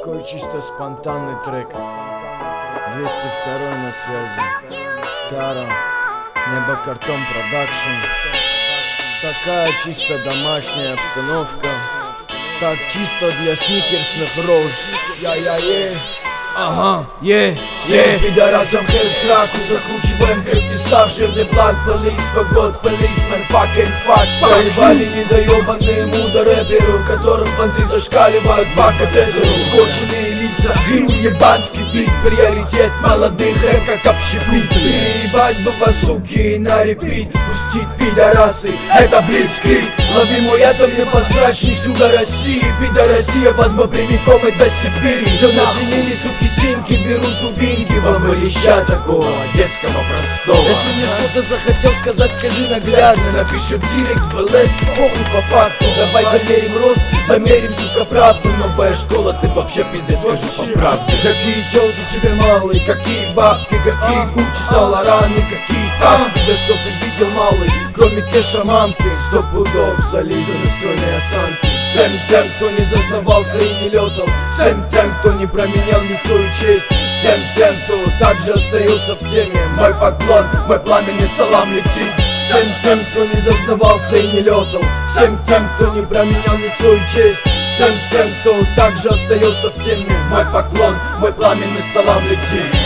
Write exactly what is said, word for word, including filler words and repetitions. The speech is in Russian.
Такой чисто спонтанный трек. двести второй на связи. Тара, Небо Картон Продакшн. Такая чисто домашняя обстановка. Так чисто для сникерсных рож. Я-я-е. Ага, е, Всем пидорасам хер в сраку, закручиваем крепкий став, жирный бланк, полис, фагот, полисмен, fucking fuck. Заебали недоебанные мудо-рэперы, у которых банты зашкаливают по катетеру. Скотченные лица и уебанский вид, приоритет молодых рэп как общепит. Переебать бы вас, суки, и на репит, пустить пидорасы, это блицкрик. Лови мой атом, не подсрачник сюда России, пидорасия вас бы прямиком и до Сибири. Все население, суки, синьки берут у винги. Вам бы леща такого детского простого. Если мне что-то захотел сказать, скажи наглядно. Напиши в директ, в ЛС, похуй по факту. Давай замерим рост, замерим, сука, правду. Новая школа, ты вообще пиздец, скажи по правде. Какие телки тебе малые, какие бабки, какие Гуччи, Салараны, какие танки. Да что ты видел, малый, кроме кеша мамки. Сто пудов зализаны стройные осанки. Всем тем, кто не зазнавался и не летал, всем тем, кто не променял лицо и честь, всем тем, кто также остается в теме. Мой поклон, мой пламенный салам летит. Всем тем, кто не зазнавался и не летал, всем тем, кто не променял лицо и честь, всем тем, кто также остается в теме. Мой поклон, мой пламенный салам летит.